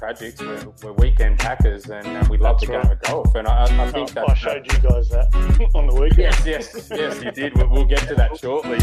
tragics. We're weekend packers, and we love the game of golf. And I think that I showed you guys that on the weekend. Yes, you did. We'll get to that shortly.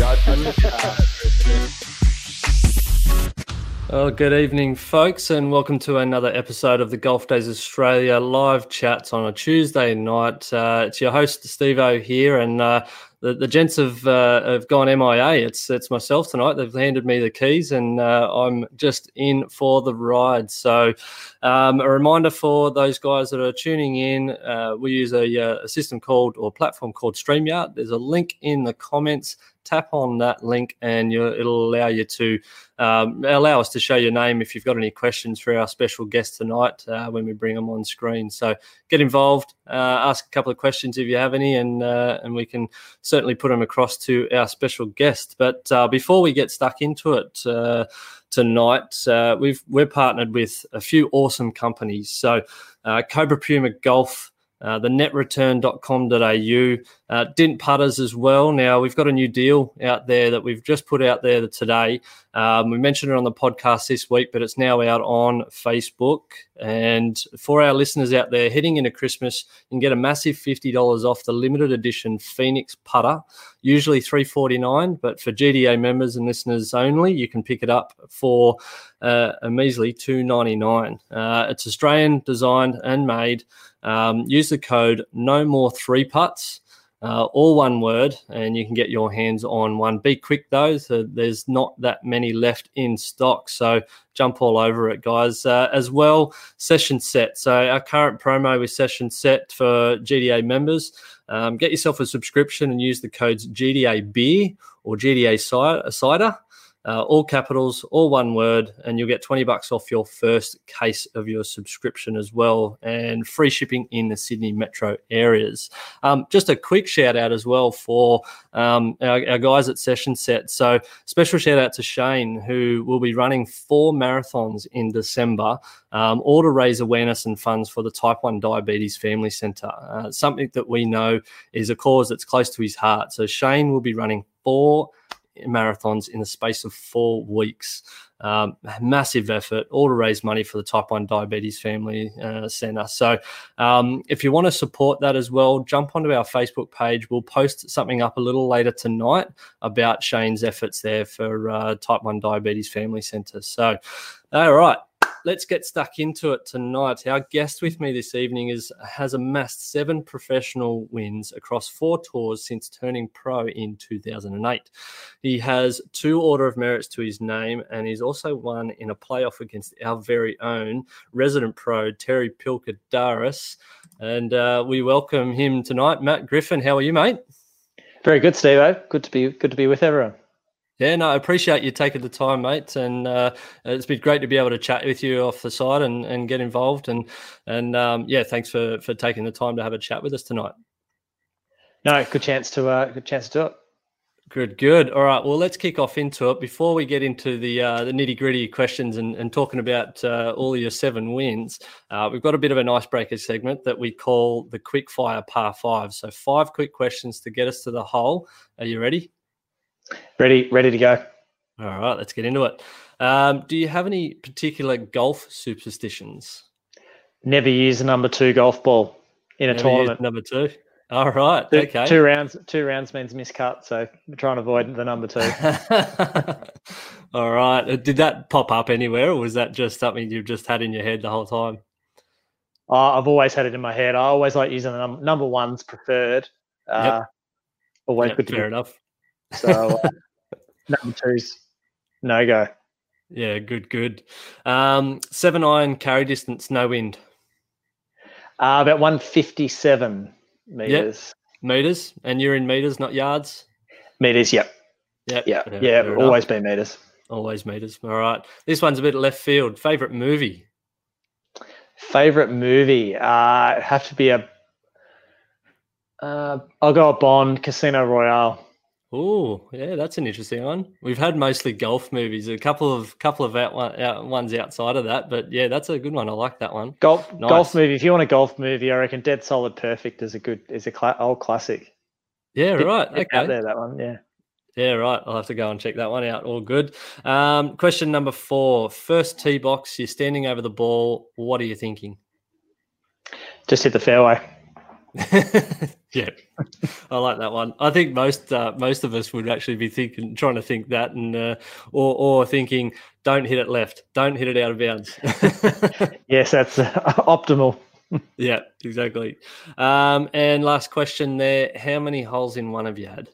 Well, good evening, folks, and welcome to another episode of the Golf Days Australia live chats on a Tuesday night. It's your host, Steve-O, here, and the gents have gone MIA. It's myself tonight. They've handed me the keys, and I'm just in for the ride. So a reminder for those guys that are tuning in, we use a system called, or platform called StreamYard. There's a link in the comments. Tap on that link and it'll allow you to allow us to show your name if you've got any questions for our special guest tonight when we bring them on screen. So get involved, ask a couple of questions if you have any, and we can certainly put them across to our special guest. But before we get stuck into it tonight, we're partnered with a few awesome companies. So Cobra Puma Golf, the netreturn.com.au, Dint Putters as well. Now, we've got a new deal out there that we've just put out there today. We mentioned it on the podcast this week, but it's now out on Facebook. And for our listeners out there, heading into Christmas, you can get a massive $50 off the limited edition Phoenix putter, usually $349, but for GDA members and listeners only, you can pick it up for a measly $299. It's Australian designed and made. Use the code No More 3 Putts, all one word, and you can get your hands on one. Be quick though, so there's not that many left in stock, so jump all over it, guys. As well, Session Set. So our current promo with Session Set for GDA members, get yourself a subscription and use the codes GDA Beer or GDA Cider. All capitals, all one word, and you'll get $20 off your first case of your subscription as well, and free shipping in the Sydney metro areas. Just a quick shout out as well for our guys at Session Set. So special shout out to Shane, who will be running 4 marathons in December, all to raise awareness and funds for the Type 1 Diabetes Family Centre, something that we know is a cause that's close to his heart. So Shane will be running 4 marathons in the space of 4 weeks. Massive effort, all to raise money for the Type 1 Diabetes Family Centre. So if you want to support that as well, jump onto our Facebook page. We'll post something up a little later tonight about Shane's efforts there for Type 1 Diabetes Family Centre. So, all right. Let's get stuck into it tonight. Our guest with me this evening has amassed 7 professional wins across 4 tours since turning pro in 2008. He has 2 Order of Merits to his name, and he's also won in a playoff against our very own resident pro, Terry Pilkadaris. And we welcome him tonight. Matt Griffin, how are you, mate? Very good, Steve-O. Good to be with everyone. Yeah, no, I appreciate you taking the time, mate, and it's been great to be able to chat with you off the side and get involved, and thanks for taking the time to have a chat with us tonight. No, good chance to do it. Good. All right, well, let's kick off into it. Before we get into the nitty-gritty questions and talking about all of your 7 wins, we've got a bit of an icebreaker segment that we call the Quick Fire Par 5. So 5 quick questions to get us to the hole. Are you ready? Ready to go. All right, let's get into it. Do you have any particular golf superstitions? Never use a number 2 golf ball in a tournament. Number 2. All right. Okay. 2 rounds means miscut, so I'm trying to avoid the number 2. All right. Did that pop up anywhere, or was that just something you've just had in your head the whole time? I've always had it in my head. I always like using the number 1's preferred. Always good to fair enough. So number 2's no go. Yeah, good. 7-iron carry distance, no wind. About 157 meters. Yep. Meters, and you're in meters, not yards. Meters, yep. Yeah. Always been meters. Always meters. All right. This one's a bit left field. Favorite movie? Favorite movie? Have to be I'll go a Bond, Casino Royale. Oh, yeah, that's an interesting one. We've had mostly golf movies, a couple of ones outside of that, but yeah, that's a good one. I like that one. Golf movie. If you want a golf movie, I reckon Dead Solid Perfect is old classic. Yeah, right. Okay. Out there, that one. Yeah. Yeah, right. I'll have to go and check that one out. All good. Question number 4. First tee box, you're standing over the ball. What are you thinking? Just hit the fairway. Yeah, I like that one. I think most of us would actually be trying to think that, and or thinking, don't hit it left, don't hit it out of bounds. Yes, that's optimal. Yeah, exactly. And last question there: how many holes in one have you had?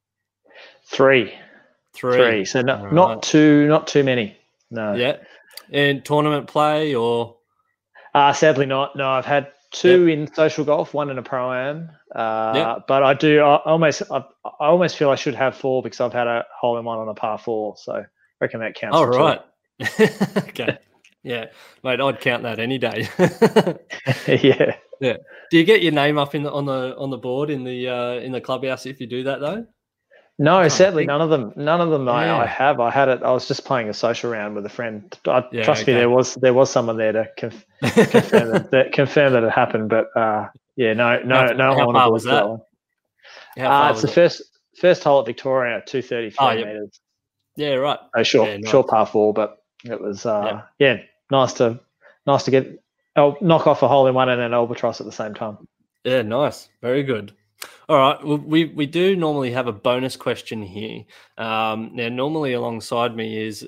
Three. So not too many. No. Yeah. And tournament play or? Sadly not. No, I've had 2 in social golf, 1 in a pro-am. But I almost feel I should have 4 because I've had a hole in one on a par 4. So I reckon that counts. Oh, right. Okay. Yeah, mate, I'd count that any day. Yeah. Yeah. Do you get your name up on the board in the clubhouse if you do that though? No, sadly, none of them. Yeah. I have. I had it. I was just playing a social round with a friend. Trust me, there was someone there to confirm that it happened. But no. How far was that? It's the first hole at Victoria, 233 meters. Yeah, right. Short par 4, but it was nice to get knock off a hole in one and an albatross at the same time. Yeah, nice. Very good. All right. Well, we do normally have a bonus question here. Now, normally alongside me is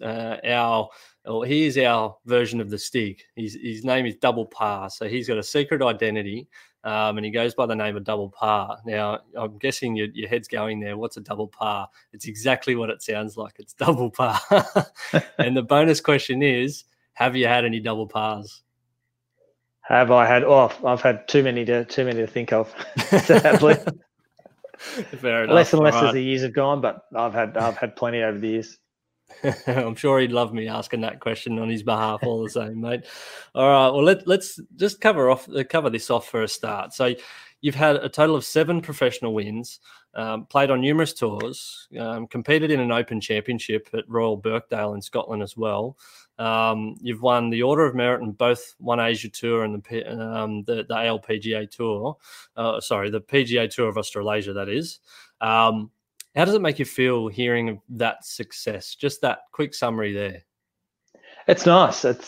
he is our version of the Stig. His name is Double Par. So he's got a secret identity, and he goes by the name of Double Par. Now, I'm guessing your head's going there. What's a double par? It's exactly what it sounds like. It's double par. And the bonus question is, have you had any double pars? Have I had? Oh, I've had too many to think of. Sadly, fair enough. Less and less as the years have gone, but I've had plenty over the years. I'm sure he'd love me asking that question on his behalf all the same, mate. All right, well let's just cover this off for a start. So you've had a total of 7 professional wins, played on numerous tours, competed in an Open Championship at Royal Birkdale in Scotland as well. You've won the Order of Merit and both One Asia Tour and the ALPGA Tour. The PGA Tour of Australasia, that is. How does it make you feel hearing of that success? Just that quick summary there. It's nice. It's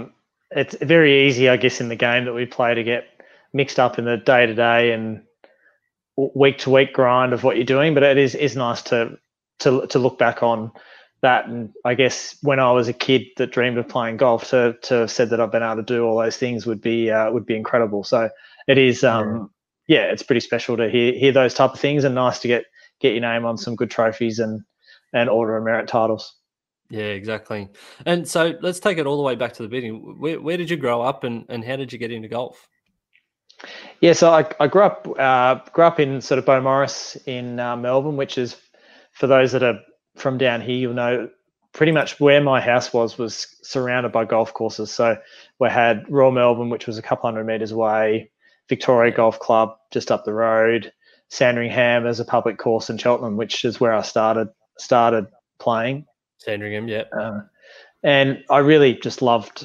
very easy, I guess, in the game that we play to get mixed up in the day-to-day and week-to-week grind of what you're doing. But it is nice to look back on that. And I guess when I was a kid that dreamed of playing golf, to have said that I've been able to do all those things would be incredible. So it is, it's pretty special to hear those type of things, and nice to get your name on some good trophies and Order of Merit titles. Yeah, exactly. And so let's take it all the way back to the beginning. Where did you grow up and how did you get into golf? Yeah, so I grew up in sort of Beaumaris in Melbourne, which is, for those that are from down here, you'll know pretty much where my house was surrounded by golf courses. So we had Royal Melbourne, which was a couple hundred metres away, Victoria Golf Club just up the road, Sandringham as a public course in Cheltenham, which is where I started playing. Sandringham, yeah. And I really just loved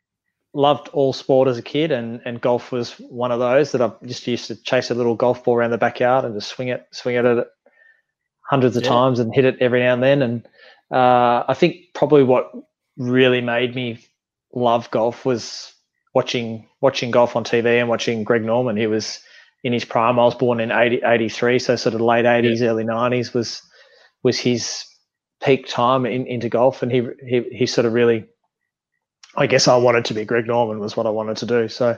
all sport as a kid, and golf was one of those that I just used to chase a little golf ball around the backyard and just swing it at it hundreds of times and hit it every now and then. And I think probably what really made me love golf was watching golf on TV and watching Greg Norman. He was in his prime. I was born in 83, so sort of late 80s, early 90s was his peak time into golf, and he sort of really, I guess I wanted to be Greg Norman was what I wanted to do. So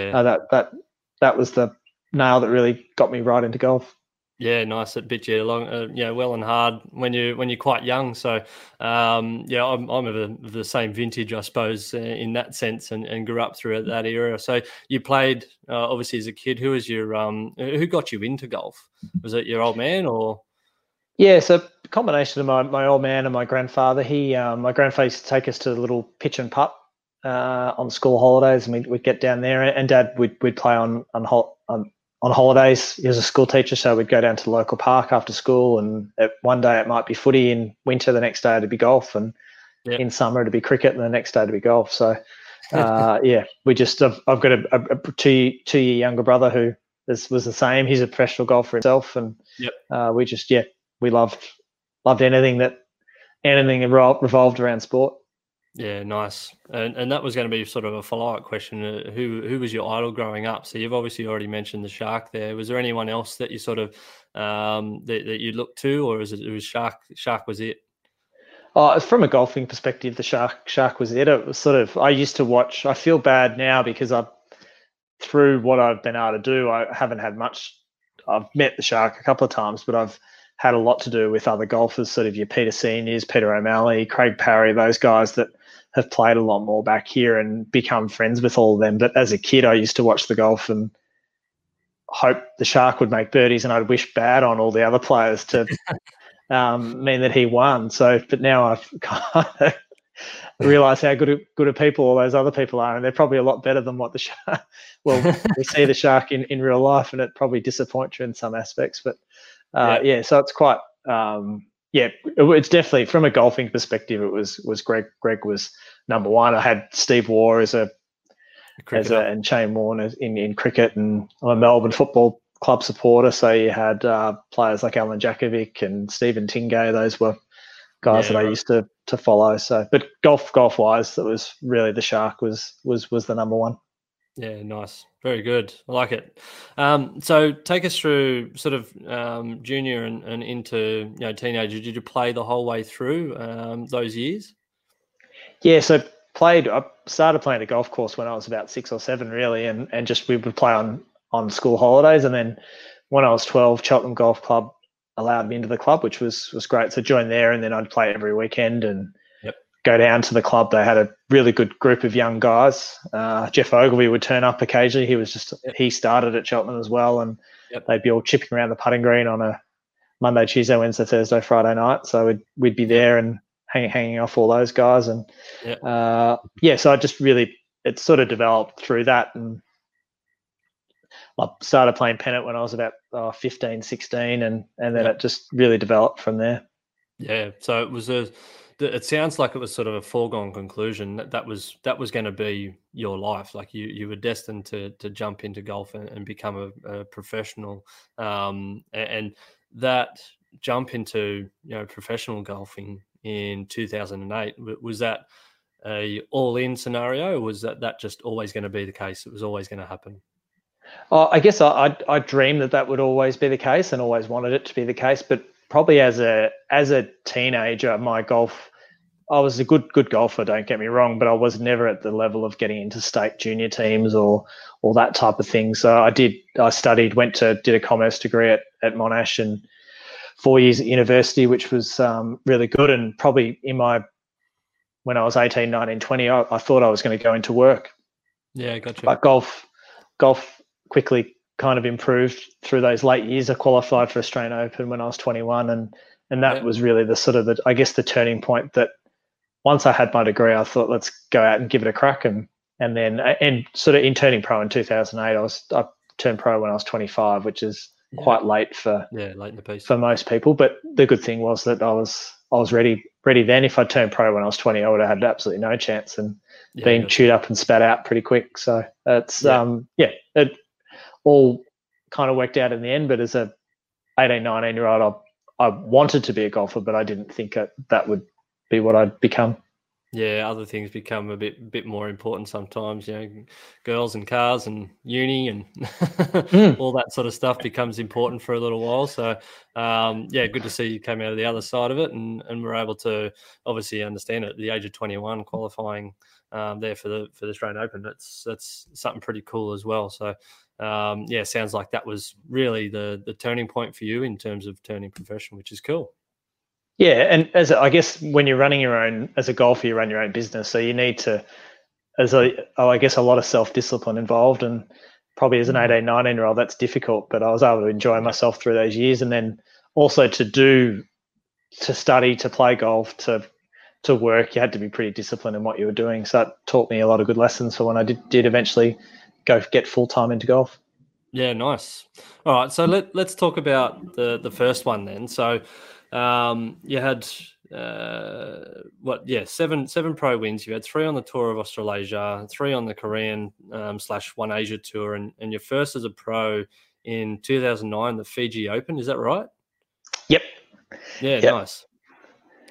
that was the nail that really got me right into golf. Yeah, nice. It bit you along, well and hard when you're quite young. So, I'm of the same vintage, I suppose, in that sense, and grew up through that era. So you played obviously as a kid. Who was who got you into golf? Was it your old man or? Yeah, so a combination of my old man and my grandfather. My grandfather used to take us to the little pitch and putt on school holidays, and we'd get down there. And Dad would play on holidays. He was a school teacher, so we'd go down to the local park after school, and one day it might be footy, in winter the next day it'd be golf, and in summer it'd be cricket, and the next day it'd be golf. So we just I've got a 2-year younger brother who was the same. He's a professional golfer himself, and we loved loved anything revolved around sport. Yeah, nice. And that was going to be sort of a follow-up question. Who was your idol growing up? So you've obviously already mentioned the Shark there. Was there anyone else that you sort of that you looked to, or it was Shark? Shark was it? Oh, from a golfing perspective, the Shark was it. It was sort of, I used to watch. I feel bad now because through what I've been able to do, I haven't had much. I've met the Shark a couple of times, but I've had a lot to do with other golfers, sort of your Peter Seniors, Peter O'Malley, Craig Parry, those guys that have played a lot more back here and become friends with all of them. But as a kid, I used to watch the golf and hope the Shark would make birdies, and I'd wish bad on all the other players to mean that he won. So, but now I've kind of realised how good a people all those other people are, and they're probably a lot better than what the Shark. Well, we see the Shark in real life, and it probably disappoints you in some aspects. But so it's quite. It's definitely from a golfing perspective. It was Greg. Greg was number one. I had Steve Waugh and Shane Warne in cricket, and I'm a Melbourne Football Club supporter. So you had players like Alan Jakovic and Stephen Tingay. Those were guys that I used to follow. So, but golf wise, that was really the Shark was the number one. Yeah, nice. Very good. I like it. So take us through sort of junior and into teenager. Did you play the whole way through those years? Yeah, so I started playing a golf course when I was about 6 or 7, really, and just we would play on school holidays. And then when I was 12, Cheltenham Golf Club allowed me into the club, which was great. So joined there, and then I'd play every weekend and go down to the club. They had a really good group of young guys. Jeff Ogilvy would turn up occasionally. He started at Cheltenham as well, and they'd be all chipping around the putting green on a Monday, Tuesday, Wednesday, Thursday, Friday night. So we'd be there and hanging off all those guys. And so I just really, it sort of developed through that. And I started playing pennant when I was about 15, 16, and then it just really developed from there. Yeah, so it was it sounds like it was sort of a foregone conclusion that was going to be your life. Like you were destined to jump into golf and become a professional. And that jump into professional golfing in 2008, was that a all-in scenario, or was that just always going to be the case? It was always going to happen. I guess I dreamed that would always be the case, and always wanted it to be the case. But probably as a teenager, I was a good golfer, don't get me wrong, but I was never at the level of getting into state junior teams or that type of thing. So I studied, did a commerce degree at Monash and 4 years at university, which was really good. And probably when I was 18, 19, 20, I thought I was going to go into work. Yeah, gotcha. But golf quickly kind of improved through those late years. I qualified for Australian Open when I was 21, and that was really the sort of the turning point. That once I had my degree, I thought, let's go out and give it a crack. And then sort of in turning pro in 2008, I turned pro when I was 25, which is quite late late in the piece for most people. But the good thing was that I was ready then. If I turned pro when I was 20, I would have had absolutely no chance and been chewed up and spat out pretty quick. So it's it all kind of worked out in the end. But as a 18, 19-year-old, I wanted to be a golfer, but I didn't think that would be what I'd become. Yeah, other things become a bit more important sometimes. Girls and cars and uni and all that sort of stuff becomes important for a little while. So, good to see you came out of the other side of it and were able to obviously understand it at the age of 21, qualifying there for the Australian Open. That's something pretty cool as well. So, sounds like that was really the turning point for you in terms of turning professional, which is cool. Yeah, and I guess when you're running as a golfer, you run your own business, so you need to, I guess a lot of self-discipline involved, and probably as an 18, 19-year-old, that's difficult, but I was able to enjoy myself through those years, and then also to study, to play golf, to work, you had to be pretty disciplined in what you were doing, so that taught me a lot of good lessons for when I did eventually go get full-time into golf. Yeah, nice. All right, so let's talk about the first one then. So you had seven pro wins. You had 3 on the Tour of Australasia, 3 on the Korean /One Asia Tour, and your first as a pro in 2009, the Fiji Open. Is that right? Yep. Yeah, yep. Nice.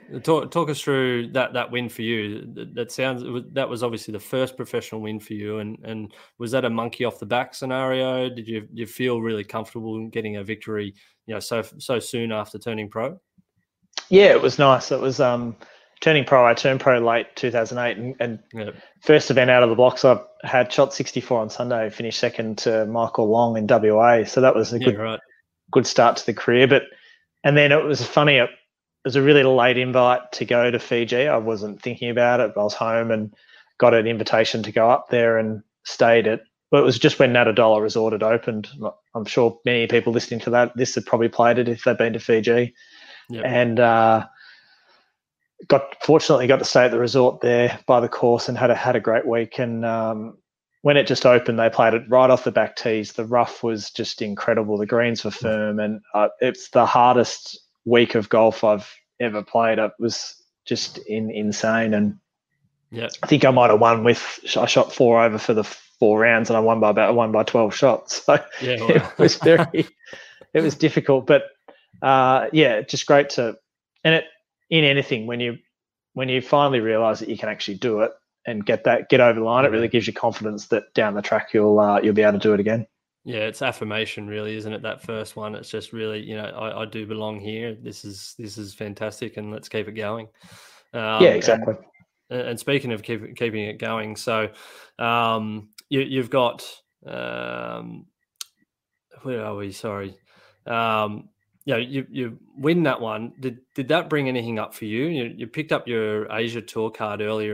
Talk us through that win for you. That was obviously the first professional win for you, and was that a monkey off the back scenario? Did you feel really comfortable in getting a victory, so soon after turning pro? Yeah, it was nice. It was turning pro. I turned pro late 2008, and first event out of the blocks, I had shot 64 on Sunday, finished second to Michael Long in WA. So that was a good start to the career. And then it was funny. It was a really late invite to go to Fiji. I wasn't thinking about it. I was home and got an invitation to go up there and stayed at. But it was just when Natadola Resort had opened. I'm sure many people listening to this have probably played it if they've been to Fiji. Yep. And fortunately got to stay at the resort there by the course and had a great week. And when it just opened, they played it right off the back tees. The rough was just incredible. The greens were firm, and it's the hardest week of golf I've ever played. It was just insane. And I think I might have won I shot 4 over for the 4 rounds, and I won by 12 shots. So it was it was difficult, but just great to, and in anything, when you finally realize that you can actually do it and get over the line, it really gives you confidence that down the track you'll be able to do it again. Yeah, it's affirmation, really, isn't it? That first one, it's just really, I do belong here. This is fantastic, and let's keep it going. Exactly. And speaking of keeping it going, so you've got where are we? Sorry, you win that one. Did that bring anything up for you? You picked up your Asia Tour card early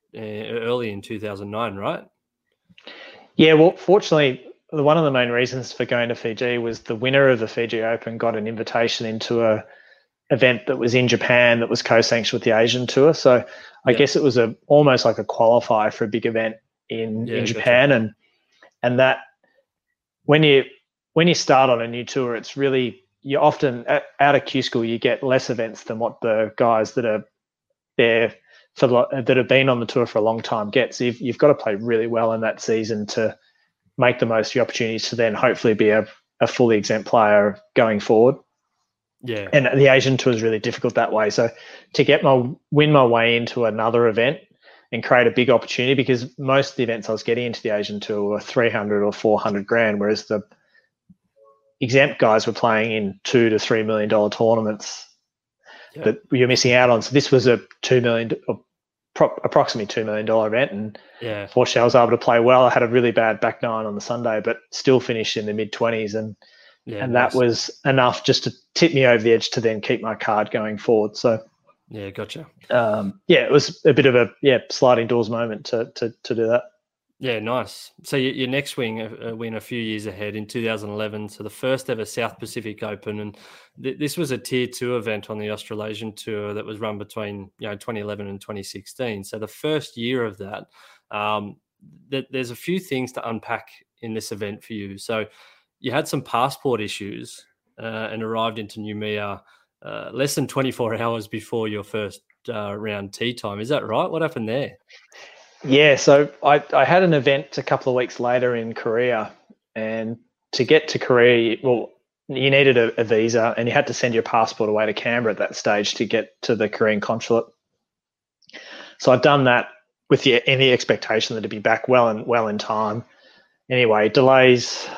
in 2009, right? Yeah, well, fortunately, one of the main reasons for going to Fiji was the winner of the Fiji Open got an invitation into a event that was in Japan that was co-sanctioned with the Asian Tour. So I guess it was almost like a qualifier for a big event in Japan. Gotcha. And that when you start on a new tour, it's really, you often out of Q School you get less events than what the guys that are there that have been on the tour for a long time get. So you've got to play really well in that season to make the most of the opportunities to then hopefully be a fully exempt player going forward. Yeah. And the Asian Tour is really difficult that way. So to win my way into another event and create a big opportunity, because most of the events I was getting into the Asian Tour were 300 or 400 grand, whereas the exempt guys were playing in $2 to $3 million tournaments that you're missing out on. So this was a approximately $2 million event, and fortunately I was able to play well. I had a really bad back nine on the Sunday, but still finished in the mid-20s, and that was enough just to tip me over the edge to then keep my card going forward. So gotcha. It was a bit of a sliding doors moment to do that. Yeah, nice. So your next win a few years ahead in 2011, so the first ever South Pacific Open, and this was a Tier 2 event on the Australasian Tour that was run between 2011 and 2016. So the first year of that, there's a few things to unpack in this event for you. So you had some passport issues and arrived into Noumea less than 24 hours before your first round tee time. Is that right? What happened there? Yeah, so I had an event a couple of weeks later in Korea, and to get to Korea, you needed a visa, and you had to send your passport away to Canberra at that stage to get to the Korean consulate. So I'd done that with any expectation that it'd be back well in time. Anyway, delays,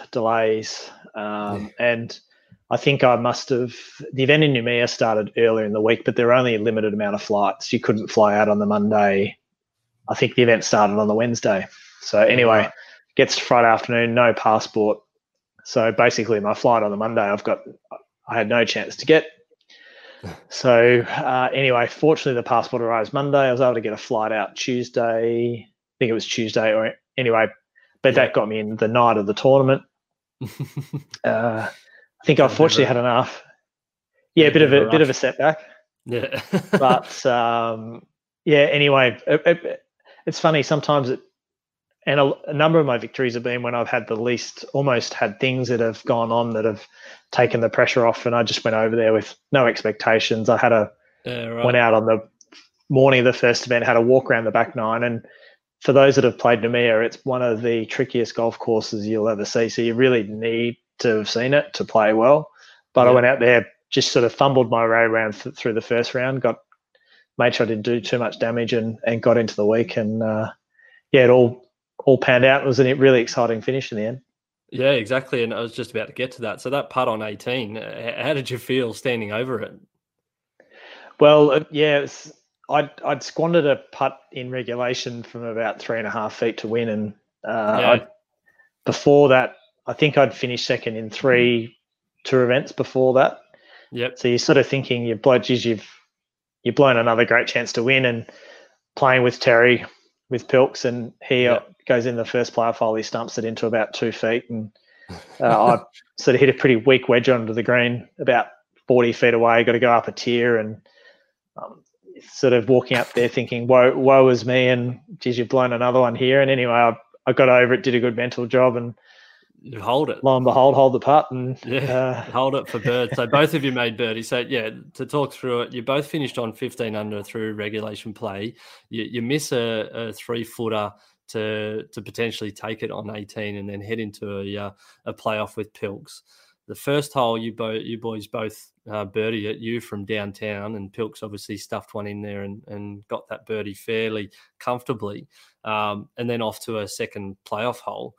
and I think the event in Noumea started earlier in the week, but there were only a limited amount of flights. You couldn't fly out on the Monday. I think the event started on the Wednesday. So anyway, gets to Friday afternoon, no passport. So basically my flight on the Monday, I had no chance to get. So anyway, fortunately the passport arrives Monday. I was able to get a flight out Tuesday. I think it was Tuesday or anyway, but that got me in the night of the tournament. I think I fortunately had enough. Yeah, a bit of a setback. Yeah. But anyway, it's funny sometimes and a number of my victories have been when I've had almost had things that have gone on that have taken the pressure off, and I just went over there with no expectations. I had went out on the morning of the first event, had a walk around the back nine, and for those that have played Noumea, it's one of the trickiest golf courses you'll ever see. So you really need to have seen it to play well. But I went out there, just sort of fumbled my way around through the first round, got made sure I didn't do too much damage and got into the week. And it all panned out. It was a really exciting finish in the end. Yeah, exactly. And I was just about to get to that. So that putt on 18, how did you feel standing over it? Well, I'd squandered a putt in regulation from about 3.5 feet to win. And before that, I think I'd finished second in 3 tour events before that. Yep. So you're sort of thinking, you've blown another great chance to win. And playing with Terry, with Pilks, and he goes in the first playoff hole, he stumps it into about 2 feet. And I sort of hit a pretty weak wedge onto the green about 40 feet away, got to go up a tier, and sort of walking up there thinking, woe is me, and geez, you've blown another one here. And anyway, I got over it, did a good mental job, and you hold it. Lo and behold, hold the putt, and hold it for bird. So both of you made birdie. So to talk through it, you both finished on 15 under through regulation play. You miss a 3-footer to potentially take it on 18, and then head into a playoff with Pilks. The first hole, you boys both birdie at you from downtown, and Pilks obviously stuffed one in there and got that birdie fairly comfortably, and then off to a second playoff hole.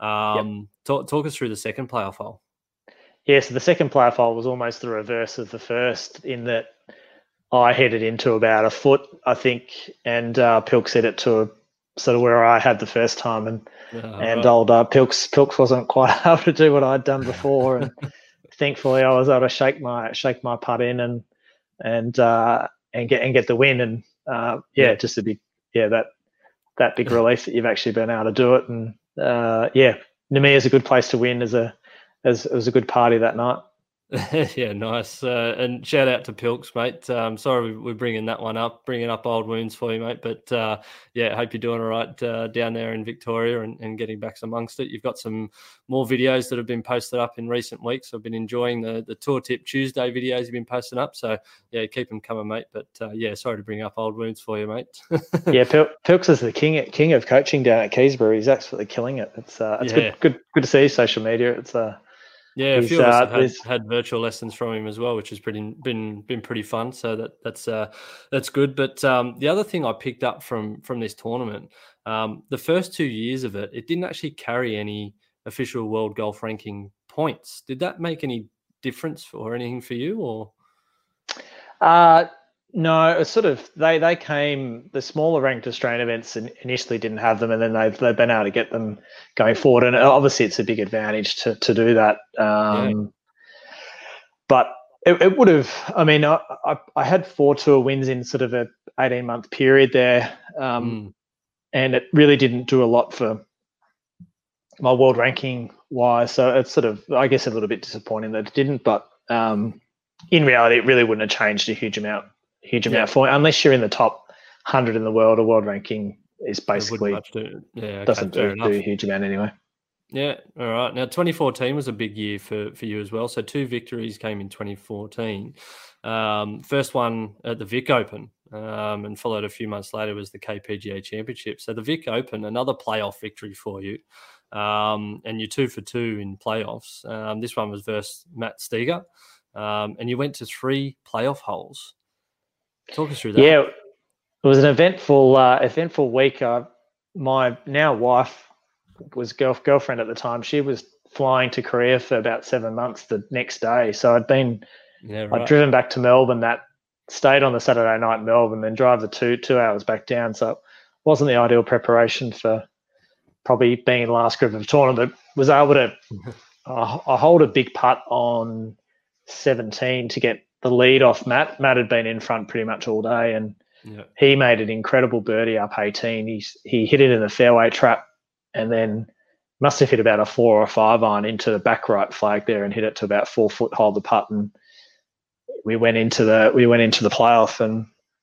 Talk us through the second playoff hole. Yeah, so the second playoff hole was almost the reverse of the first, in that I headed into about a foot, I think, and Pilks hit it to sort of where I had the first time, and old Pilks wasn't quite able to do what I'd done before, and thankfully I was able to shake my putt in and get the win, and just a big that big relief that you've actually been able to do it. And Namia is a good place to win. As it was a good party that night. Yeah, nice. And shout out to Pilks, mate. Sorry we're bringing up old wounds for you, mate. But hope you're doing all right down there in Victoria and getting back amongst it. You've got some more videos that have been posted up in recent weeks. I've been enjoying the Tour Tip Tuesday videos you've been posting up. So, keep them coming, mate. But, sorry to bring up old wounds for you, mate. Pilks is the king of coaching down at Keysborough. He's absolutely killing it. It's good to see social media. It's a few of us have had virtual lessons from him as well, which has been pretty fun. So that's good. But the other thing I picked up from this tournament, the first 2 years of it didn't actually carry any official world golf ranking points. Did that make any difference or anything for you, or? No, it's sort of they came, the smaller ranked Australian events initially didn't have them, and then they've been able to get them going forward. And obviously it's a big advantage to do that. But it would have, I mean, I had 4 tour wins in sort of a 18-month period there, and it really didn't do a lot for my world ranking wise. So it's sort of, I guess, a little bit disappointing that it didn't. But in reality, it really wouldn't have changed a huge amount for you, unless you're in the top 100 in the world. A world ranking is basically doesn't do a huge amount anyway. Yeah, all right. Now, 2014 was a big year for you as well. So 2 victories came in 2014. First one at the Vic Open, and followed a few months later was the KPGA Championship. So the Vic Open, another playoff victory for you, and you're 2 for 2 in playoffs. This one was versus Matt Steger, and you went to 3 playoff holes. Talk us through that. Yeah, it was an eventful week. My now wife was girlfriend at the time. She was flying to Korea for about 7 months the next day. So I'd driven back to Melbourne, stayed on the Saturday night in Melbourne, then drive the 2 hours back down. So it wasn't the ideal preparation for probably being in the last group of a tournament. Was able to I hold a big putt on 17 to get the lead off Matt. Matt had been in front pretty much all day, and he made an incredible birdie up 18. He hit it in the fairway trap, and then must have hit about a 4 or 5 iron into the back right flag there, and hit it to about 4 foot, hold the putt, and we went into the playoff and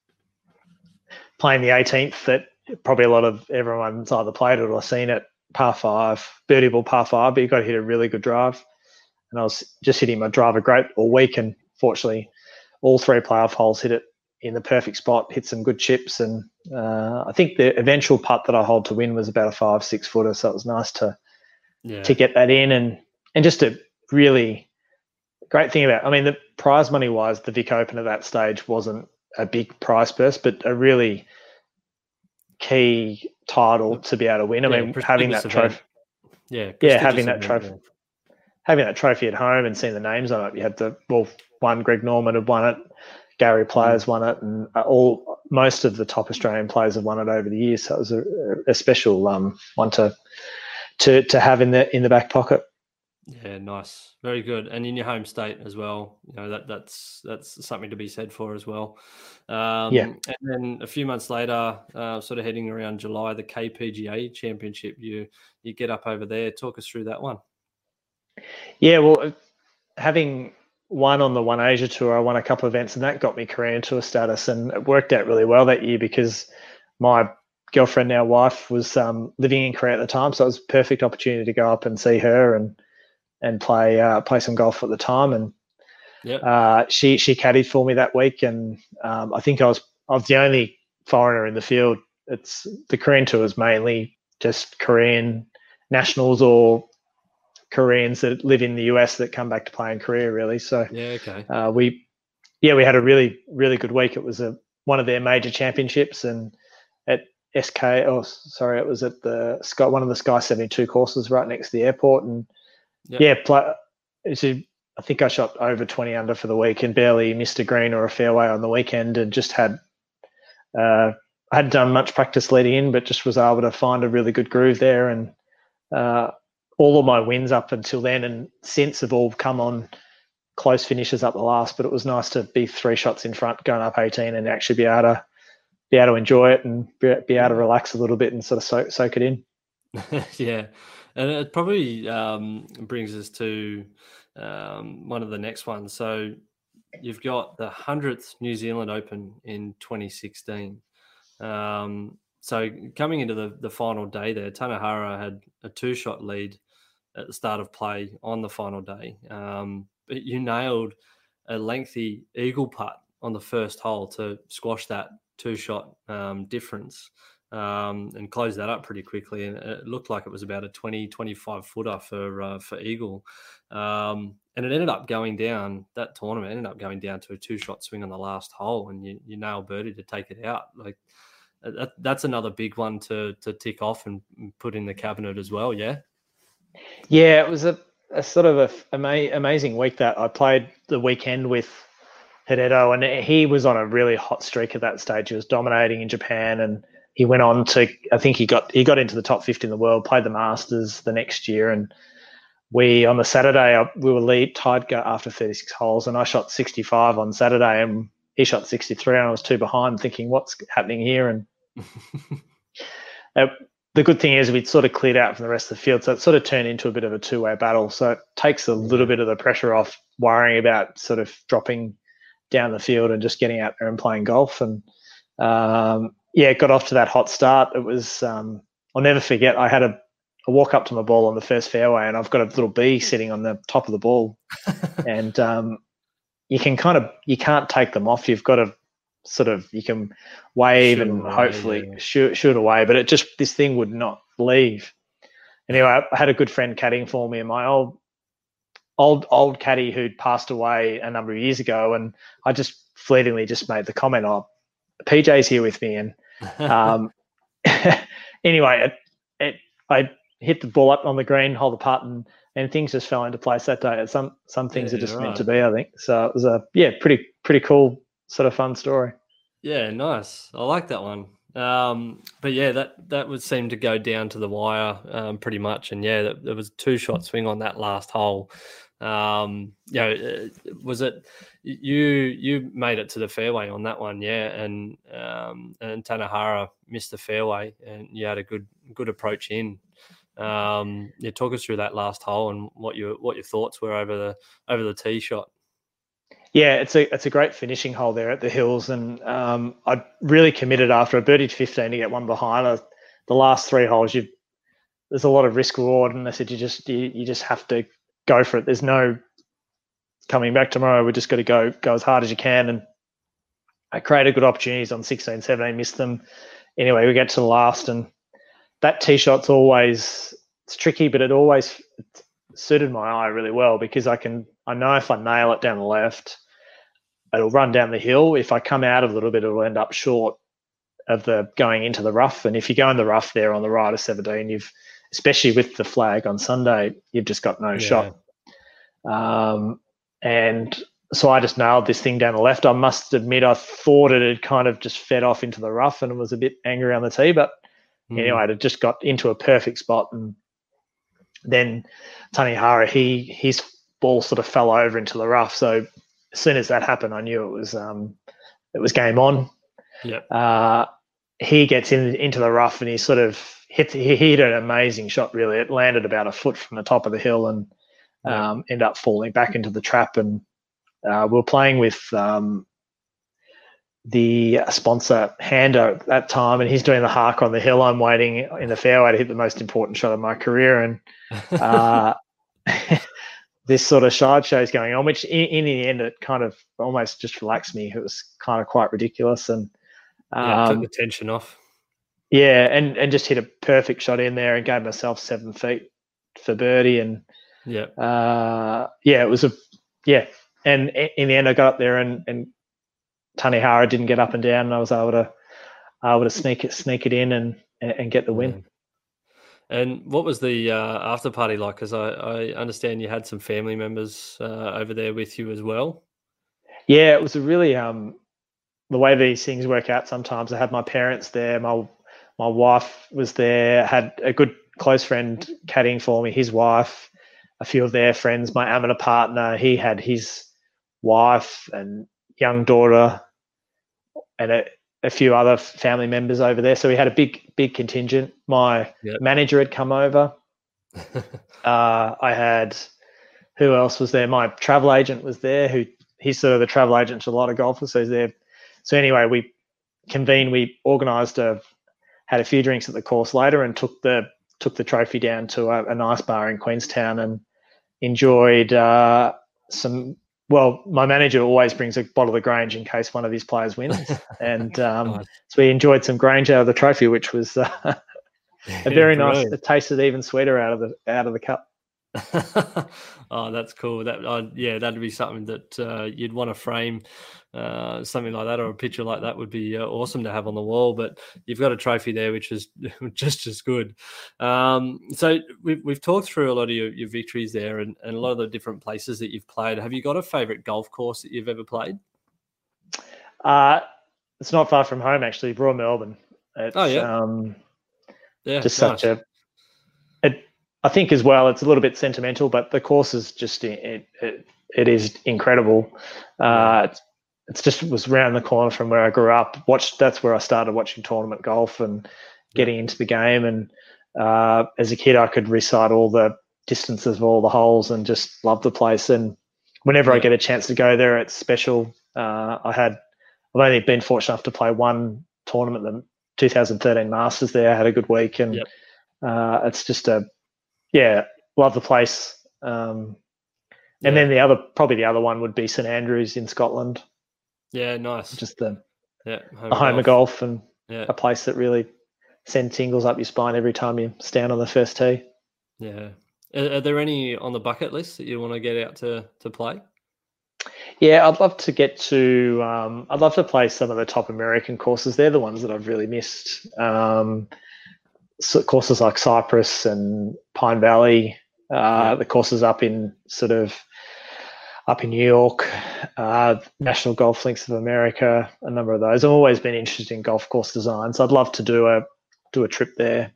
playing the 18th. That probably a lot of everyone's either played it or seen it. Par 5, birdieable par 5, but you got to hit a really good drive. And I was just hitting my driver great all week, and fortunately, all 3 playoff holes hit it in the perfect spot, hit some good chips, and I think the eventual putt that I hold to win was about a 5-6 footer, so it was nice to get that in, and just a really great thing about, I mean, the prize money wise, the Vic Open at that stage wasn't a big prize purse, but a really key title to be able to win. I mean, having that trophy. Having that trophy at home and seeing the names on it, you had Greg Norman had won it, Gary Players won it, and most of the top Australian players have won it over the years. So it was a special one to have in the back pocket. Yeah, nice, very good, and in your home state as well. You know that's something to be said for as well. And then a few months later, sort of heading around July, the KPGA Championship. You get up over there. Talk us through that one. Yeah, well, having won on the One Asia Tour, I won a couple of events, and that got me Korean Tour status, and it worked out really well that year because my girlfriend, now wife, was living in Korea at the time, so it was a perfect opportunity to go up and see her and play some golf at the time. And she caddied for me that week, and I think I was the only foreigner in the field. The Korean Tour is mainly just Korean nationals or Koreans that live in the US that come back to play in Korea, really. So we had a really, really good week. It was one of their major championships, and at it was at one of the Sky 72 courses right next to the airport. And I think I shot over 20 under for the week and barely missed a green or a fairway on the weekend, and just I hadn't done much practice leading in, but just was able to find a really good groove there. And all of my wins up until then and since have all come on close finishes up the last, but it was nice to be 3 shots in front going up 18 and actually be able to enjoy it and be able to relax a little bit and sort of soak it in. Yeah. And it probably brings us to one of the next ones. So you've got the 100th New Zealand Open in 2016. So coming into the final day there, Tanahara had a 2-shot lead at the start of play on the final day. But you nailed a lengthy eagle putt on the first hole to squash that 2-shot difference and close that up pretty quickly. And it looked like it was about a 20-25 footer for eagle. And it ended up going down, that tournament ended up going down to a 2-shot swing on the last hole, and you nailed birdie to take it out. Like that's another big one to tick off and put in the cabinet as well. Yeah. Yeah, it was a sort of amazing week that I played the weekend with Hideto, and he was on a really hot streak at that stage. He was dominating in Japan, and he went on to, I think he got into the top 50 in the world, played the Masters the next year. And on the Saturday, we were tied after 36 holes, and I shot 65 on Saturday, and he shot 63, and I was 2 behind, thinking, what's happening here? And the good thing is we'd sort of cleared out from the rest of the field, so it sort of turned into a bit of a 2-way battle. So it takes a little bit of the pressure off worrying about sort of dropping down the field and just getting out there and playing golf. And it got off to that hot start. It was I'll never forget, I had a walk up to my ball on the first fairway, and I've got a little bee sitting on the top of the ball. And you can't take them off. You've got to you can wave and hopefully shoot away, but this thing would not leave. Anyway, I had a good friend caddying for me, and my old caddy who'd passed away a number of years ago, and I just fleetingly just made the comment, PJ's here with me. And anyway, I hit the ball up on the green, hold the putt, and things just fell into place that day. Some things are just meant to be, I think. So it was a pretty cool sort of fun story. Yeah, nice. I like that one. But yeah, that would seem to go down to the wire pretty much. And yeah, there was a 2-shot swing on that last hole. Was it you made it to the fairway on that one? Yeah, and Tanahara missed the fairway, and you had a good approach in. Talk us through that last hole and what your thoughts were over the tee shot. Yeah, it's a great finishing hole there at the Hills, and I really committed after a birdie to 15 to get one behind. The last 3 holes, there's a lot of risk reward, and I said you just have to go for it. There's no coming back tomorrow. We just got to go as hard as you can, and I created good opportunities on 16, 17, missed them. Anyway, we get to the last, and that tee shot's it's tricky, but it always suited my eye really well because I know if I nail it down the left, it'll run down the hill. If I come out a little bit, it'll end up short of the going into the rough. And if you go in the rough there on the right of 17, you've, especially with the flag on Sunday, you've just got no shot. And so I just nailed this thing down the left. I must admit, I thought it had kind of just fed off into the rough and was a bit angry on the tee, but anyway, it had just got into a perfect spot. And then Tanihara, his ball sort of fell over into the rough. So as soon as that happened, I knew it was game on. Yep. He gets into the rough and he sort of he hit an amazing shot, really. It landed about a foot from the top of the hill and ended up falling back into the trap. And we were playing with the sponsor, Hando, at that time, and he's doing the hark on the hill. I'm waiting in the fairway to hit the most important shot of my career. And this sort of side show is going on, which in the end, it kind of almost just relaxed me. It was kind of quite ridiculous. And took the tension off. Yeah, and just hit a perfect shot in there and gave myself 7 feet for birdie. And it was And in the end, I got up there and Tanihara didn't get up and down, and I was able to sneak it in and get the win. And what was the after party like? Because I understand you had some family members over there with you as well. Yeah, it was a really the way these things work out. Sometimes I had my parents there, my wife was there, had a good close friend caddying for me, his wife, a few of their friends, my amateur partner, he had his wife and young daughter and a few other family members over there. So we had a big contingent. My manager had come over. I had, who else was there? My travel agent was there, he's sort of the travel agent to a lot of golfers. So he's there. So anyway, we convened, we organised had a few drinks at the course later and took the trophy down to a nice bar in Queenstown and enjoyed some. Well, my manager always brings a bottle of Grange in case one of his players wins, and so we enjoyed some Grange out of the trophy, which was a very nice. It tasted even sweeter out of the cup. Oh, that's cool. That'd be something that you'd want to frame. Something like that or a picture like that would be awesome to have on the wall, but you've got a trophy there which is just as good. So we've talked through a lot of your victories there and a lot of the different places that you've played. Have you got a favourite golf course that you've ever played? It's not far from home, actually, Royal Melbourne. It's, just nice. I think as well, it's a little bit sentimental, but the course is just it is incredible. It's just was around the corner from where I grew up. That's where I started watching tournament golf and getting into the game. And as a kid, I could recite all the distances of all the holes and just love the place. And whenever I get a chance to go there, it's special. I've only been fortunate enough to play one tournament, the 2013 Masters there. I had a good week, and it's just love the place. And then the other one would be St Andrews in Scotland. Yeah, nice. Just a home of golf and a place that really sends tingles up your spine every time you stand on the first tee. Yeah. Are there any on the bucket list that you want to get out to play? Yeah, I'd love to get to. I'd love to play some of the top American courses. They're the ones that I've really missed. So courses like Cypress and Pine Valley, the courses up in New York, National Golf Links of America, a number of those. I've always been interested in golf course design, so I'd love to do a trip there.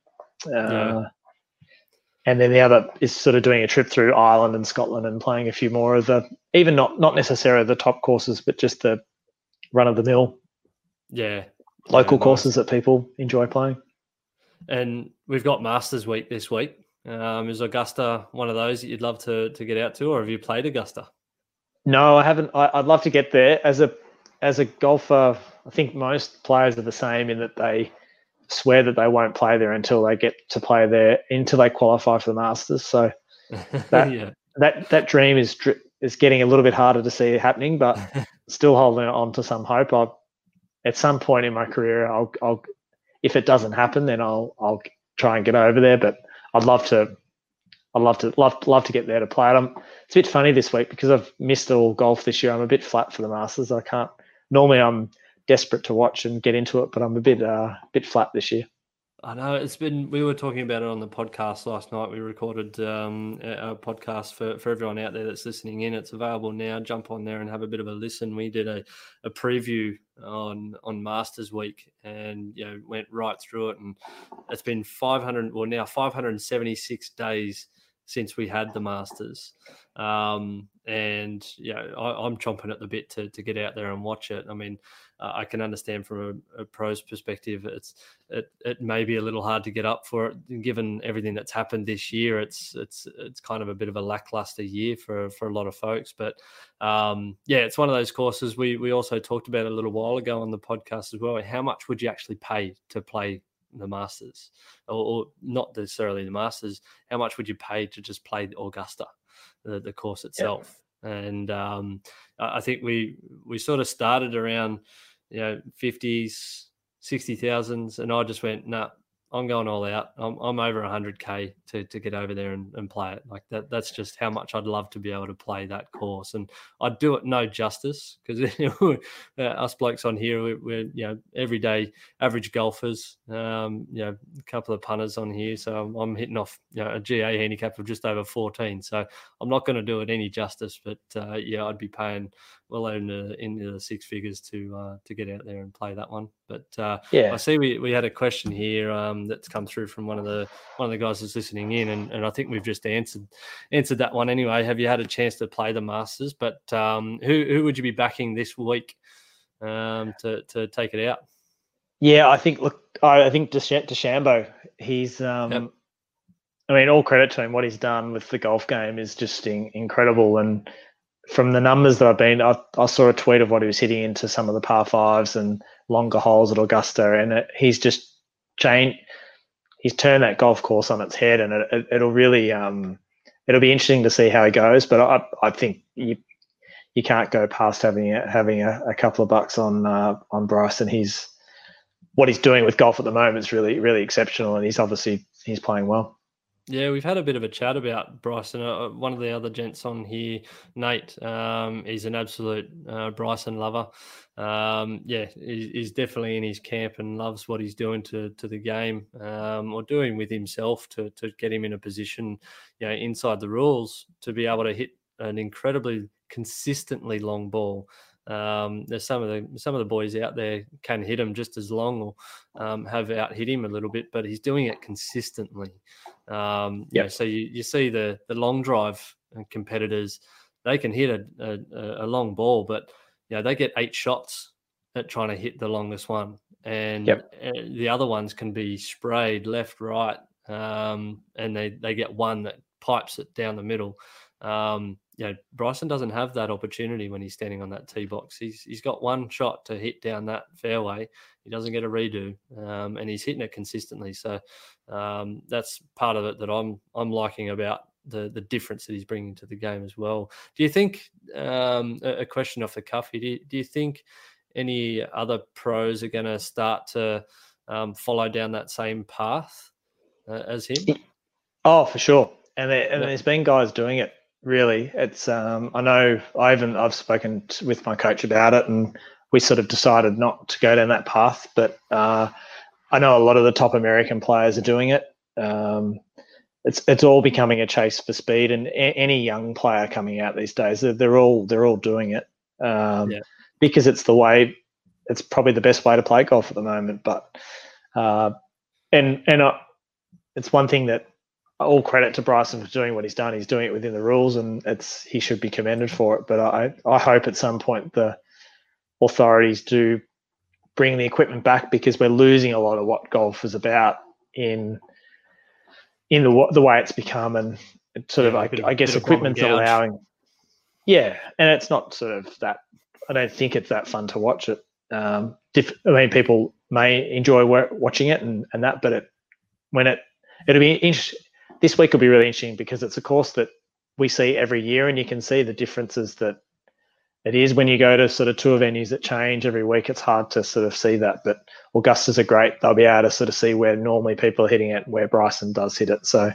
And then the other is sort of doing a trip through Ireland and Scotland and playing a few more of the, even not necessarily the top courses, but just the run-of-the-mill local courses that people enjoy playing. And we've got Masters Week this week. Is Augusta one of those that you'd love to get out to, or have you played Augusta? No, I haven't. I'd love to get there. As a golfer, I think most players are the same in that they swear that they won't play there until they get to play there, until they qualify for the Masters. So that dream is getting a little bit harder to see happening, but still holding on to some hope. At some point in my career, I'll if it doesn't happen, then I'll try and get over there. But I'd love to I'd love to get there to play it. It's a bit funny this week because I've missed all golf this year. I'm a bit flat for the Masters. I can't. Normally, I'm desperate to watch and get into it, but I'm a bit flat this year. I know it's been. We were talking about it on the podcast last night. We recorded a podcast for everyone out there that's listening in. It's available now. Jump on there and have a bit of a listen. We did a preview on Masters Week, and went right through it. And it's been 576 days since we had the Masters, and I'm chomping at the bit to get out there and watch it. I mean, I can understand from a pro's perspective, it may be a little hard to get up for it, given everything that's happened this year. It's kind of a bit of a lackluster year for a lot of folks, but it's one of those courses. We also talked about it a little while ago on the podcast as well. How much would you actually pay to play the Masters, or not necessarily the Masters? How much would you pay to just play Augusta, the course itself? Yeah. And I think we sort of started around 50s, 60,000s, and I just went, nah, I'm going all out. I'm over 100K to get over there and play it. Like that's just how much I'd love to be able to play that course. And I'd do it no justice, because us blokes on here, we're everyday average golfers, a couple of punters on here. So I'm hitting off a GA handicap of just over 14. So I'm not going to do it any justice, but I'd be paying well into the six figures to get out there and play that one. But I see we had a question here that's come through from one of the guys that's listening in, and I think we've just answered that one anyway. Have you had a chance to play the Masters? But who would you be backing this week to take it out? Yeah, I think DeChambeau. He's I mean, all credit to him. What he's done with the golf game is just incredible. And from the numbers that I saw a tweet of what he was hitting into some of the par fives and longer holes at Augusta, and he's just changed. He's turned that golf course on its head, and it'll really it'll be interesting to see how he goes. But I think you can't go past having a couple of bucks on Bryson. What he's doing with golf at the moment is really, really exceptional, and he's playing well. Yeah, we've had a bit of a chat about Bryson. One of the other gents on here, Nate, he's an absolute Bryson lover. He's definitely in his camp and loves what he's doing to the game, or doing with himself to get him in a position, inside the rules, to be able to hit an incredibly consistently long ball. There's some of the boys out there can hit him just as long, or have out hit him a little bit, but he's doing it consistently. So you see the long drive competitors, they can hit a long ball, but they get 8 shots at trying to hit the longest one, and the other ones can be sprayed left, right, and they get one that pipes it down the middle. Bryson doesn't have that opportunity when he's standing on that tee box. He's got one shot to hit down that fairway. He doesn't get a redo, and he's hitting it consistently. So that's part of it that I'm liking about the difference that he's bringing to the game as well. Do you think, a question off the cuff here, do you think any other pros are going to start to follow down that same path as him? Oh, for sure. And there's been guys doing it. Really, it's I know I've spoken with my coach about it, and we sort of decided not to go down that path. But I know a lot of the top American players are doing it. It's all becoming a chase for speed, and any young player coming out these days, they're all doing it because it's the way. It's probably the best way to play golf at the moment. But it's one thing that. All credit to Bryson for doing what he's done. He's doing it within the rules, and he should be commended for it. But I hope at some point the authorities do bring the equipment back, because we're losing a lot of what golf is about in the way it's become, and it's sort of I guess equipment's allowing. Yeah, and it's not sort of that. I don't think it's that fun to watch it. I mean, people may enjoy watching it and that, but it'll be interesting. This week will be really interesting, because it's a course that we see every year, and you can see the differences that it is when you go to sort of tour venues that change every week. It's hard to sort of see that, but Augustas are great. They'll be able to sort of see where normally people are hitting it, where Bryson does hit it. So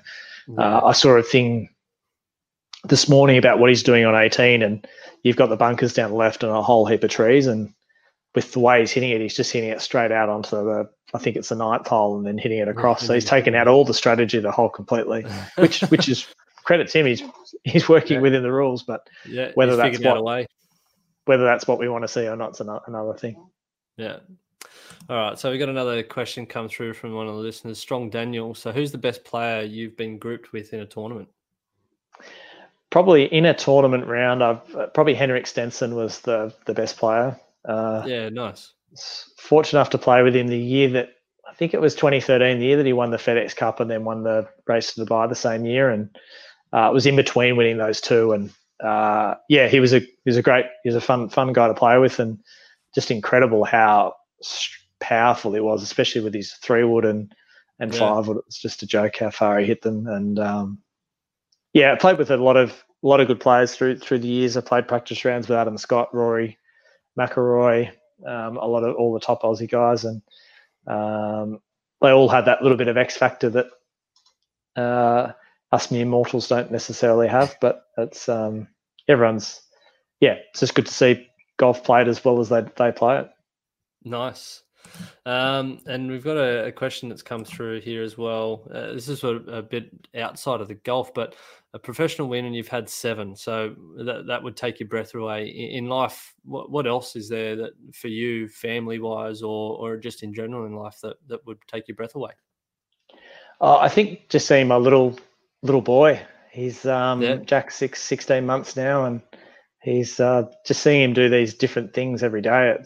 I saw a thing this morning about what he's doing on 18, and you've got the bunkers down the left and a whole heap of trees, and with the way he's hitting it, he's just hitting it straight out onto I think it's the 9th hole, and then hitting it across. So he's taken out all the strategy of the hole completely, which is credit to him. He's working within the rules, but whether that's what we want to see or not is another thing. Yeah. All right. So we got another question come through from one of the listeners, Strong Daniel. So who's the best player you've been grouped with in a tournament? Probably in a tournament round, probably Henrik Stenson was the best player. Nice. Fortunate enough to play with him the year that, I think it was 2013, the year that he won the FedEx Cup and then won the race to Dubai the same year, and it was in between winning those two. And he was a fun guy to play with, and just incredible how powerful he was, especially with his 3-wood and 5-wood. It's just a joke how far he hit them. And I played with a lot of good players through the years. I played practice rounds with Adam Scott, Rory McIlroy, all the top Aussie guys, and they all had that little bit of X factor that us mere mortals don't necessarily have. But it's everyone's it's just good to see golf played as well as they play it. Nice. And we've got a question that's come through here as well. This is a bit outside of the golf, but a professional win and you've had 7. So that would take your breath away. In life, what else is there that for you, family-wise or just in general in life, that would take your breath away? I think just seeing my little boy. He's Jack's 16 months now, and he's just seeing him do these different things every day.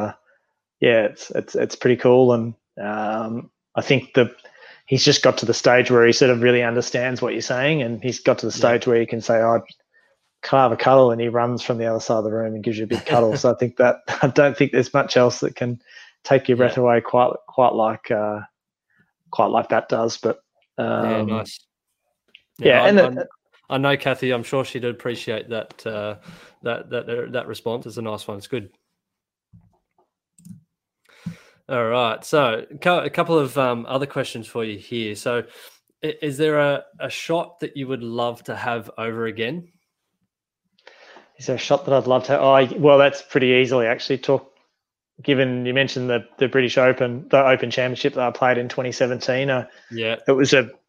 It's pretty cool, and I think he's just got to the stage where he sort of really understands what you're saying, and he's got to the stage where he can say, "Oh, can I have a cuddle?" and he runs from the other side of the room and gives you a big cuddle. So I don't think there's much else that can take your breath away quite like that does. But nice. I know Kathy. I'm sure she'd appreciate that response. It's a nice one. It's good. All right. So a couple of other questions for you here. So is there a shot that you would love to have over again? Is there a shot that I'd love to? Well, that's pretty easily actually. Given you mentioned the British Open, the Open Championship that I played in 2017. It was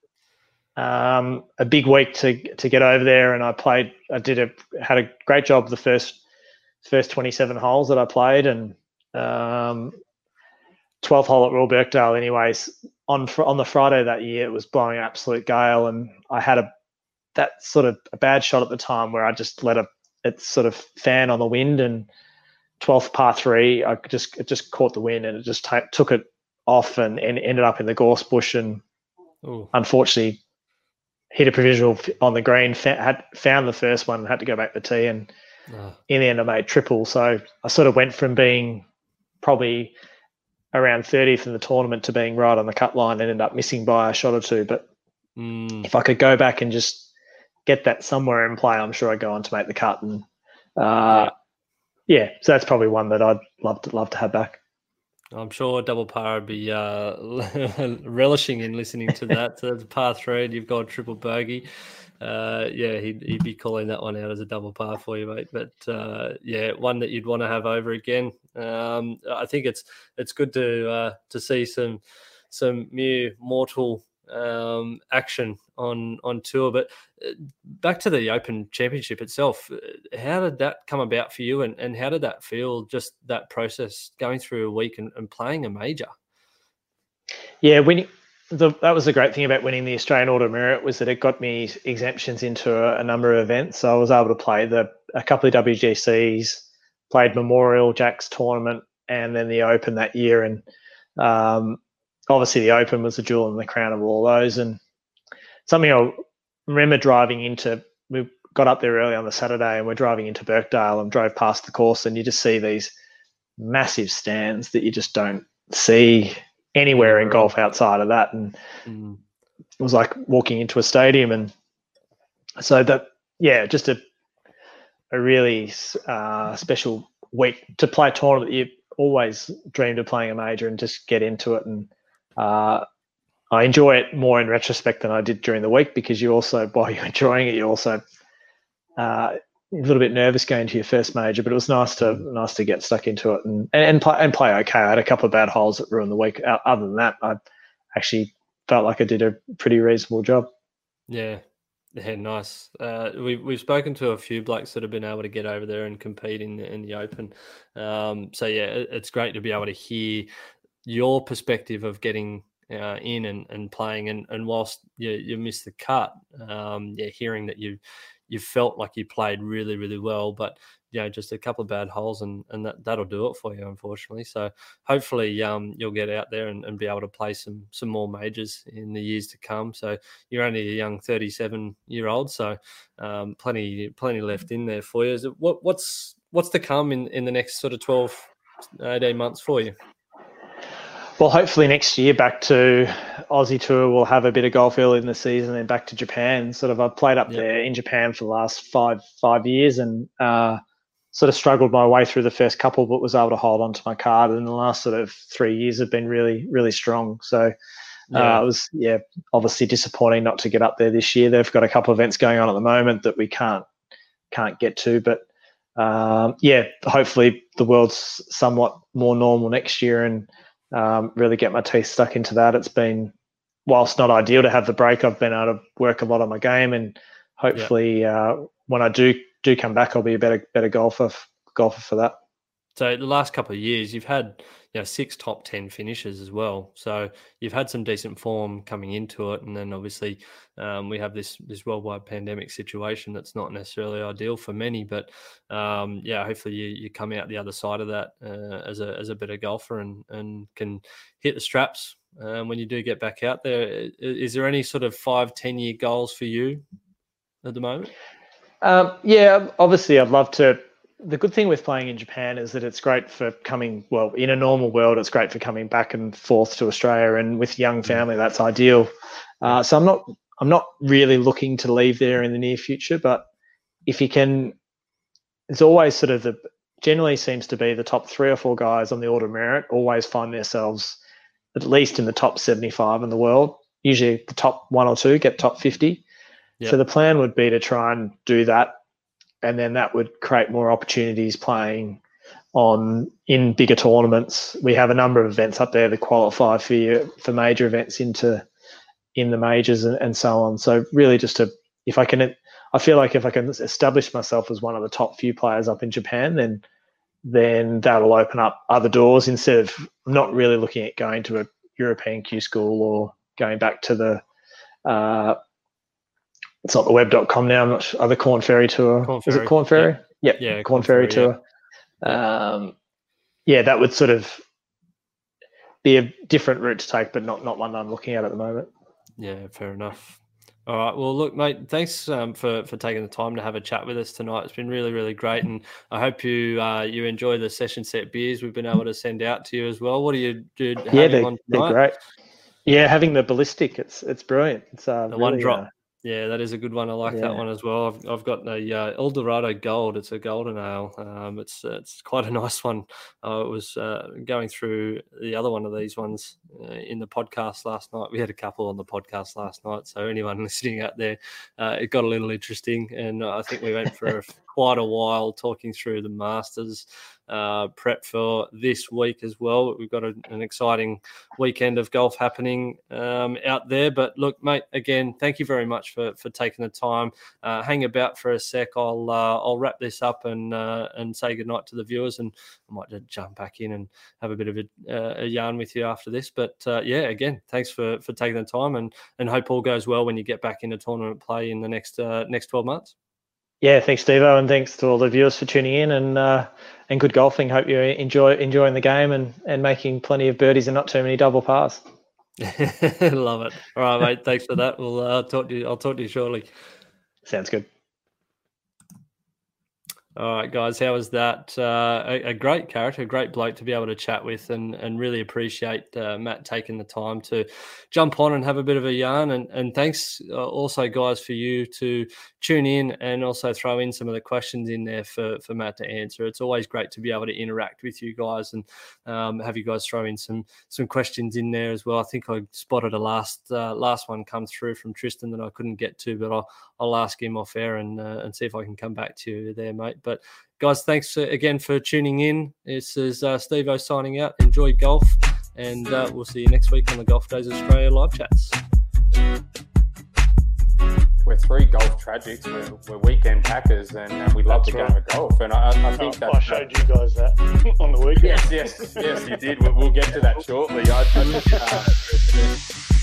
a big week to get over there, and I had a great job the first 27 holes that I played, and 12th hole at Royal Birkdale. Anyways, on the Friday that year, it was blowing absolute gale, and I had that sort of a bad shot at the time where I just let it sort of fan on the wind, and 12th par 3, it just caught the wind and it just took it off and ended up in the gorse bush, and unfortunately hit a provisional on the green. Found the first one, had to go back to tee, and in the end I made triple. So I sort of went from being probably around 30th in the tournament to being right on the cut line and ended up missing by a shot or two. But if I could go back and just get that somewhere in play, I'm sure I'd go on to make the cut. And so that's probably one that I'd love to have back. I'm sure Double Par would be relishing in listening to that. So it's par 3 and you've got triple bogey. He'd be calling that one out as a double par for you, mate. But one that you'd want to have over again. I think it's good to see some mere mortal action on tour. But back to the Open Championship itself, how did that come about for you, and how did that feel, just that process going through a week and playing a major? Yeah, that was the great thing about winning the Australian Order of Merit, was that it got me exemptions into a number of events. So I was able to play a couple of WGCs, played Memorial, Jack's tournament, and then the Open that year. And obviously the Open was the jewel in the crown of all those. And something I remember we got up there early on the Saturday and we're driving into Birkdale and drove past the course, and you just see these massive stands that you just don't see anywhere in golf outside of that. And it was like walking into a stadium. And so just a really special week to play a tournament that you always dreamed of playing a major and just get into it. And I enjoy it more in retrospect than I did during the week, because you also, while you're enjoying it, you also a little bit nervous going to your first major. But it was nice to get stuck into it and play okay. I had a couple of bad holes that ruined the week. Other than that, I actually felt like I did a pretty reasonable job. Yeah, nice. We've spoken to a few blokes that have been able to get over there and compete in the Open. So yeah, it's great to be able to hear your perspective of getting in and playing, and whilst you missed the cut, hearing that you felt like you played really, really well, but just a couple of bad holes and that'll do it for you, unfortunately. So hopefully you'll get out there and be able to play some more majors in the years to come. So you're only a young 37-year-old, so plenty left in there for you. What's to come in the next sort of 12, 18 months for you? Well, hopefully next year back to Aussie Tour, we'll have a bit of golf early in the season, and back to Japan. I've played up there in Japan for the last five years, and sort of struggled my way through the first couple, but was able to hold on to my card. And the last sort of 3 years have been really, really strong. So it was obviously disappointing not to get up there this year. They've got a couple of events going on at the moment that we can't get to, but hopefully the world's somewhat more normal next year, and really get my teeth stuck into that. It's been, whilst not ideal to have the break, I've been able to work a lot on my game, and hopefully when I do come back, I'll be a better golfer for that. So the last couple of years, you've had 6 top 10 finishes as well. So you've had some decent form coming into it, and then obviously we have this worldwide pandemic situation that's not necessarily ideal for many. But hopefully you come out the other side of that as a better golfer and can hit the straps when you do get back out there. Is there any sort of 5-10 year goals for you at the moment? Obviously I'd love to. The good thing with playing in Japan is that it's great for in a normal world, it's great for coming back and forth to Australia, and with young family, that's ideal. So I'm not really looking to leave there in the near future, but if you can, it's always sort of generally seems to be the top 3 or 4 guys on the order of merit always find themselves at least in the top 75 in the world. Usually the top 1 or 2 get top 50. Yep. So the plan would be to try and do that, and then that would create more opportunities playing in bigger tournaments. We have a number of events up there that qualify for major events in the majors and so on. So really I feel like if I can establish myself as one of the top few players up in Japan, then that'll open up other doors, instead of not really looking at going to a European Q school or going back to the it's not the web.com now. I'm not sure. The Corn Ferry Tour. Is it Corn Ferry? Yep. Yeah. Corn Ferry Tour. That would sort of be a different route to take, but not one I'm looking at the moment. Yeah, fair enough. All right. Well, look, mate, thanks for taking the time to have a chat with us tonight. It's been really, really great, and I hope you enjoy the session set beers we've been able to send out to you as well. What do you do? They're great. Yeah, having the ballistic, it's brilliant. It's the really, one drop. Yeah, that is a good one. I like that one as well. I've got the Eldorado Gold. It's a golden ale. It's quite a nice one. I was going through the other one of these ones in the podcast last night. We had a couple on the podcast last night, so anyone listening out there, it got a little interesting, and I think we went for quite a while talking through the Masters prep for this week as well. We've got an exciting weekend of golf happening out there. But look, mate, again, thank you very much for taking the time. Hang about for a sec. I'll wrap this up and say goodnight to the viewers, and I might just jump back in and have a bit of a yarn with you after this. But again, thanks for taking the time, and hope all goes well when you get back into tournament play in the next 12 months. Yeah, thanks, Stevo, and thanks to all the viewers for tuning in, and good golfing. Hope you're enjoying the game and making plenty of birdies and not too many double pars. Love it. All right, mate. Thanks for that. I'll talk to you shortly. Sounds good. All right, guys, how was that? A great character, a great bloke to be able to chat with, and really appreciate Matt taking the time to jump on and have a bit of a yarn. And thanks also, guys, for you to tune in and also throw in some of the questions in there for Matt to answer. It's always great to be able to interact with you guys and have you guys throw in some questions in there as well. I think I spotted a last one come through from Tristan that I couldn't get to, but I'll ask him off air and see if I can come back to you there, mate. But guys, thanks again for tuning in. This is Steve-O signing out. Enjoy golf, and we'll see you next week on the Golf Days Australia live chats. We're three golf tragics. We're weekend packers, and we love the game of golf. And I think I showed you guys that on the weekend. Yes, you did. We'll get to that shortly.